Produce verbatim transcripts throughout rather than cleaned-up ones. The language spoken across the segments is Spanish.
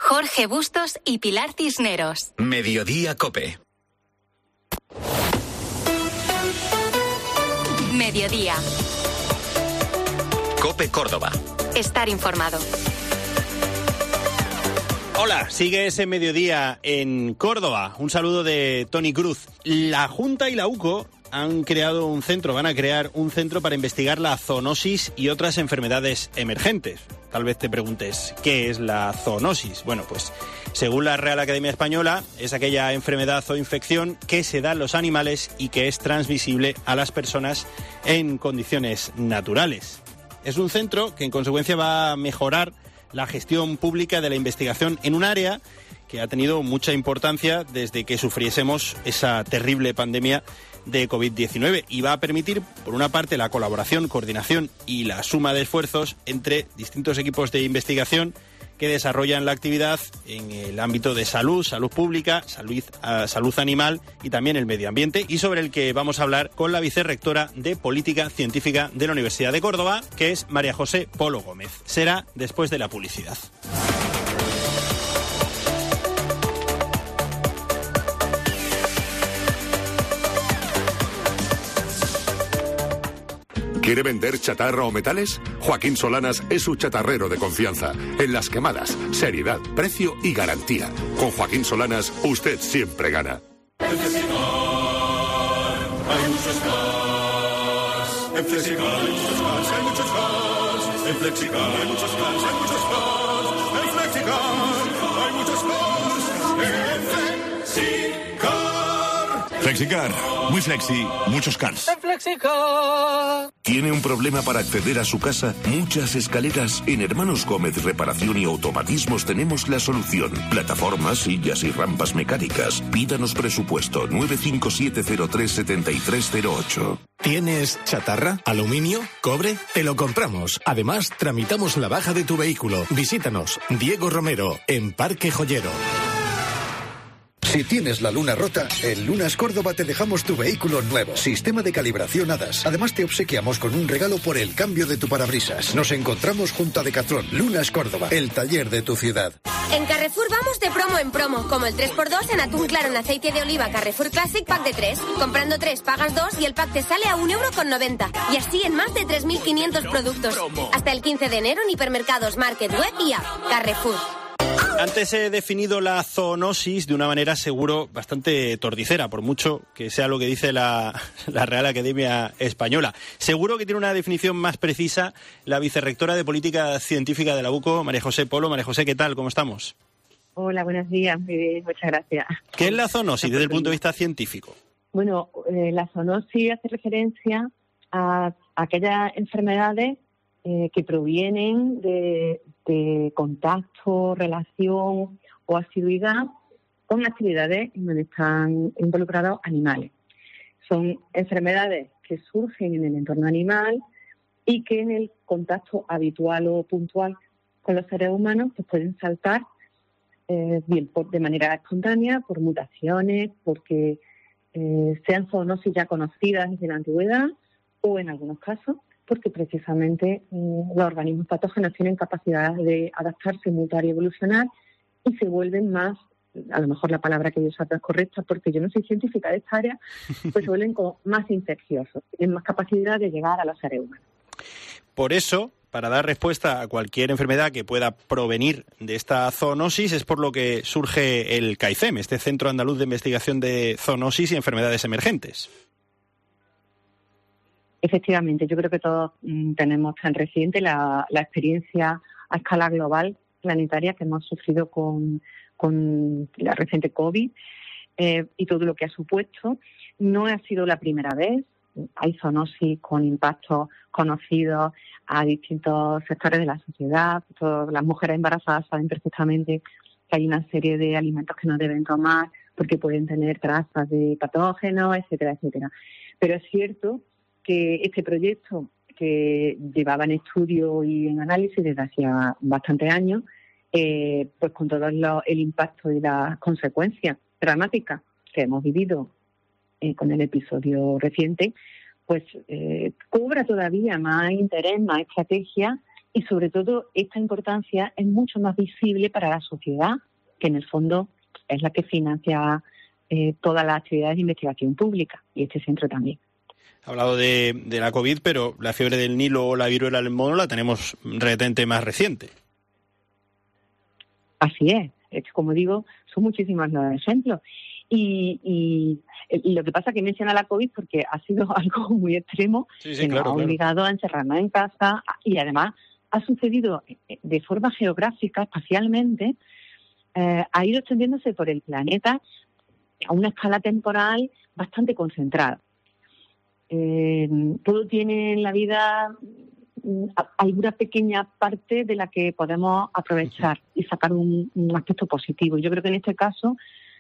Jorge Bustos y Pilar Cisneros. Mediodía COPE. Mediodía. COPE Córdoba. Estar informado. Hola, sigue ese mediodía en Córdoba. Un saludo de Tony Cruz. La Junta y la U C O han creado un centro, van a crear un centro para investigar la zoonosis y otras enfermedades emergentes. Tal vez te preguntes, ¿qué es la zoonosis? Bueno, pues según la Real Academia Española, es aquella enfermedad o infección que se da en los animales y que es transmisible a las personas en condiciones naturales. Es un centro que en consecuencia va a mejorar la gestión pública de la investigación en un área que ha tenido mucha importancia desde que sufriésemos esa terrible pandemia de covid diecinueve y va a permitir, por una parte, la colaboración, coordinación y la suma de esfuerzos entre distintos equipos de investigación que desarrollan la actividad en el ámbito de salud, salud pública, salud, uh, salud animal y también el medio ambiente, y sobre el que vamos a hablar con la vicerrectora de Política Científica de la Universidad de Córdoba, que es María José Polo Gómez. Será después de la publicidad. ¿Quiere vender chatarra o metales? Joaquín Solanas es su chatarrero de confianza. En las quemadas, seriedad, precio y garantía. Con Joaquín Solanas, usted siempre gana. En Flexicar hay muchos cars. En Flexicar hay muchos cars, hay muchos cars. En Flexicar hay muchos cars, hay muchos cars. En Flexicar hay muchos cars. En Flexicar. Flexicar, muy flexi, muchos cars. En Flexicar. ¿Tiene un problema para acceder a su casa? Muchas escaleras. En Hermanos Gómez Reparación y Automatismos tenemos la solución. Plataformas, sillas y rampas mecánicas. Pídanos presupuesto nueve cinco siete cero tres siete tres cero ocho. ¿Tienes chatarra? ¿Aluminio? ¿Cobre? Te lo compramos. Además, tramitamos la baja de tu vehículo. Visítanos. Diego Romero, en Parque Joyero. Si tienes la luna rota, en Lunas Córdoba te dejamos tu vehículo nuevo. Sistema de calibración A D A S. Además te obsequiamos con un regalo por el cambio de tu parabrisas. Nos encontramos junto a Decathlon. Lunas Córdoba, el taller de tu ciudad. En Carrefour vamos de promo en promo, como el tres por dos en atún claro en aceite de oliva Carrefour Classic pack de tres. Comprando tres pagas dos y el pack te sale a un euro con noventa. Y así en más de tres mil quinientos productos. Hasta el quince de enero en hipermercados, market, web y app. Carrefour. Antes he definido la zoonosis de una manera seguro bastante tordicera, por mucho que sea lo que dice la, la Real Academia Española. Seguro que tiene una definición más precisa la vicerrectora de Política Científica de la U C O, María José Polo. María José, ¿qué tal? ¿Cómo estamos? Hola, buenos días. Muy bien, muchas gracias. ¿Qué es la zoonosis desde el punto de vista científico? Bueno, eh, la zoonosis hace referencia a aquellas enfermedades eh, que provienen de, de contacto, relación o asiduidad con actividades en donde están involucrados animales. Son enfermedades que surgen en el entorno animal y que en el contacto habitual o puntual con los seres humanos pues pueden saltar eh, bien por, de manera espontánea, por mutaciones, porque eh, sean zoonosis ya conocidas desde la antigüedad o en algunos casos porque precisamente eh, los organismos patógenos tienen capacidad de adaptarse, mutar y evolucionar y se vuelven más, a lo mejor la palabra que yo uso es correcta porque yo no soy científica de esta área, pues se vuelven como más infecciosos, tienen más capacidad de llegar a los seres humanos. Por eso, para dar respuesta a cualquier enfermedad que pueda provenir de esta zoonosis, es por lo que surge el CAICEM, este Centro Andaluz de Investigación de Zoonosis y Enfermedades Emergentes. Efectivamente, yo creo que todos mm, tenemos tan reciente la, la experiencia a escala global, planetaria, que hemos sufrido con, con la reciente COVID eh, y todo lo que ha supuesto. No ha sido la primera vez. Hay zoonosis con impactos conocidos a distintos sectores de la sociedad. Todas las mujeres embarazadas saben perfectamente que hay una serie de alimentos que no deben tomar porque pueden tener trazas de patógenos, etcétera, etcétera. Pero es cierto que este proyecto, que llevaba en estudio y en análisis desde hacía bastantes años, eh, pues con todo lo, el impacto y las consecuencias dramáticas que hemos vivido eh, con el episodio reciente, pues eh, cobra todavía más interés, más estrategia y sobre todo esta importancia es mucho más visible para la sociedad, que en el fondo es la que financia eh, todas las actividades de investigación pública, y este centro también. Ha hablado de, de la COVID, pero la fiebre del Nilo o la viruela del mono la tenemos relativamente más reciente. Así es, es que, como digo, son muchísimos los ejemplos. Y, y, y lo que pasa es que menciona la COVID porque ha sido algo muy extremo, sí, sí, que claro, nos ha claro. obligado a encerrarnos en casa, y además ha sucedido de forma geográfica, espacialmente, eh, ha ido extendiéndose por el planeta a una escala temporal bastante concentrada. Eh, todo tiene en la vida alguna pequeña parte de la que podemos aprovechar y sacar un, un aspecto positivo. Yo creo que en este caso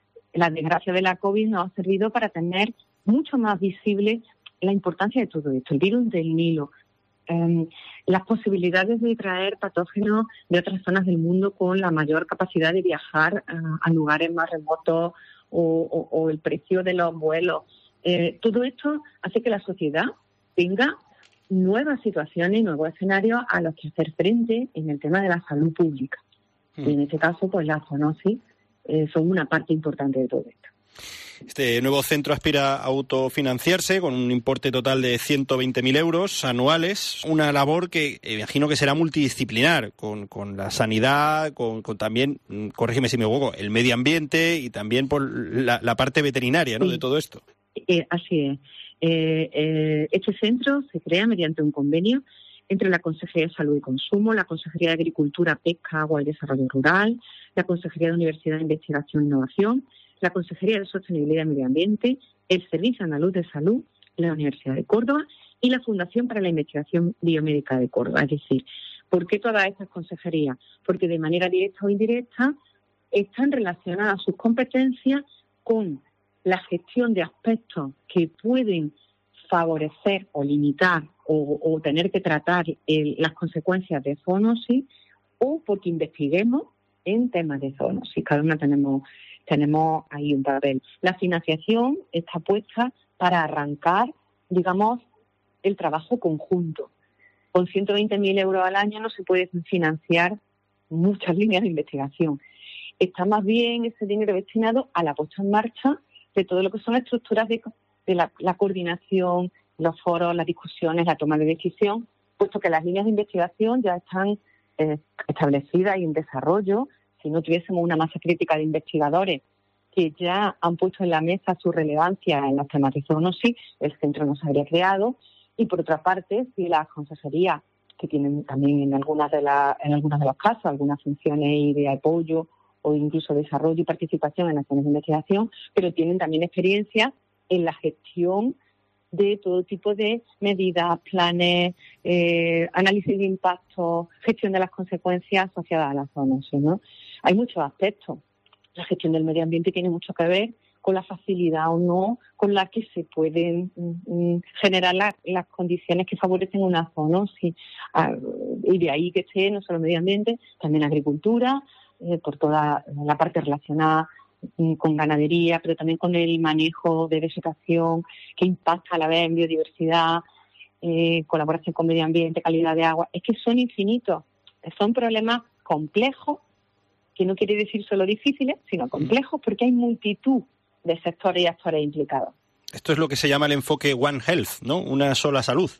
la desgracia de la COVID nos ha servido para tener mucho más visible la importancia de todo esto, el virus del Nilo, eh, las posibilidades de traer patógenos de otras zonas del mundo con la mayor capacidad de viajar uh, a lugares más remotos, o, o, o el precio de los vuelos. Eh, todo esto hace que la sociedad tenga nuevas situaciones y nuevos escenarios a los que hacer frente en el tema de la salud pública. Mm. Y en este caso, pues las zoonosis eh, son una parte importante de todo esto. Este nuevo centro aspira a autofinanciarse con un importe total de ciento veinte mil euros anuales, una labor que eh, imagino que será multidisciplinar, con, con la sanidad, con, con también, corrígeme si me equivoco, el medio ambiente y también por la, la parte veterinaria, ¿no?, sí, de todo esto. Eh, así es. Eh, eh, este centro se crea mediante un convenio entre la Consejería de Salud y Consumo, la Consejería de Agricultura, Pesca, Agua y Desarrollo Rural, la Consejería de Universidad, Investigación e Innovación, la Consejería de Sostenibilidad y Medio Ambiente, el Servicio Andaluz de Salud, la Universidad de Córdoba y la Fundación para la Investigación Biomédica de Córdoba. Es decir, ¿por qué todas estas consejerías? Porque de manera directa o indirecta están relacionadas sus competencias con la gestión de aspectos que pueden favorecer o limitar o, o tener que tratar el, las consecuencias de zoonosis, o porque investiguemos en temas de zoonosis. Cada una tenemos, tenemos ahí un papel. La financiación está puesta para arrancar, digamos, el trabajo conjunto. Con ciento veinte mil euros al año no se puede financiar muchas líneas de investigación. Está más bien ese dinero destinado a la puesta en marcha de todo lo que son estructuras de, de la, la coordinación, los foros, las discusiones, la toma de decisión, puesto que las líneas de investigación ya están eh, establecidas y en desarrollo. Si no tuviésemos una masa crítica de investigadores que ya han puesto en la mesa su relevancia en los temas de zoonosis, el centro no se habría creado. Y por otra parte, si las consejerías, que tienen también en algunas de la, en algunos de los casos algunas funciones de apoyo o incluso desarrollo y participación en acciones de investigación, pero tienen también experiencia en la gestión de todo tipo de medidas, planes, eh, análisis de impacto, gestión de las consecuencias asociadas a la zoonosis, ¿no? Hay muchos aspectos. La gestión del medio ambiente tiene mucho que ver con la facilidad o no con la que se pueden mm, generar la, las condiciones que favorecen una zoonosis. Ah, y de ahí que esté no solo medio ambiente, también agricultura, eh, por toda la parte relacionada mm, con ganadería, pero también con el manejo de vegetación que impacta a la vez en biodiversidad, eh, colaboración con medio ambiente, calidad de agua. Es que son infinitos, son problemas complejos, que no quiere decir solo difíciles, sino complejos, porque hay multitud de sectores y actores implicados. Esto es lo que se llama el enfoque One Health, ¿no? Una sola salud.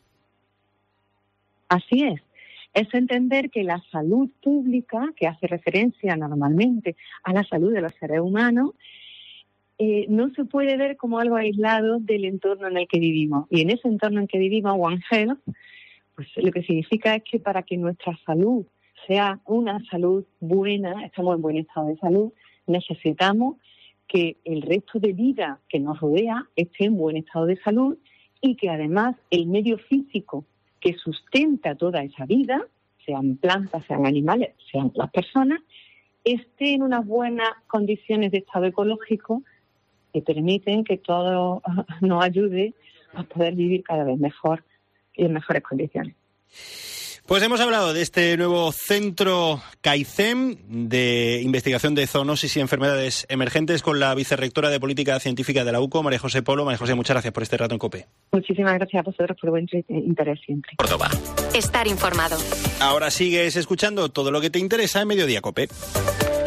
Así es. Es entender que la salud pública, que hace referencia normalmente a la salud de los seres humanos, eh, no se puede ver como algo aislado del entorno en el que vivimos. Y en ese entorno en que vivimos, One Health, pues lo que significa es que para que nuestra salud sea una salud buena, estamos en buen estado de salud, necesitamos que el resto de vida que nos rodea esté en buen estado de salud y que además el medio físico que sustenta toda esa vida, sean plantas, sean animales, sean las personas, esté en unas buenas condiciones de estado ecológico que permiten que todo nos ayude a poder vivir cada vez mejor y en mejores condiciones. Pues hemos hablado de este nuevo centro CAICEM de investigación de zoonosis y enfermedades emergentes con la vicerrectora de Política Científica de la U C O, María José Polo. María José, muchas gracias por este rato en COPE. Muchísimas gracias a vosotros por vuestro interés siempre. Córdoba. Estar informado. Ahora sigues escuchando todo lo que te interesa en Mediodía COPE.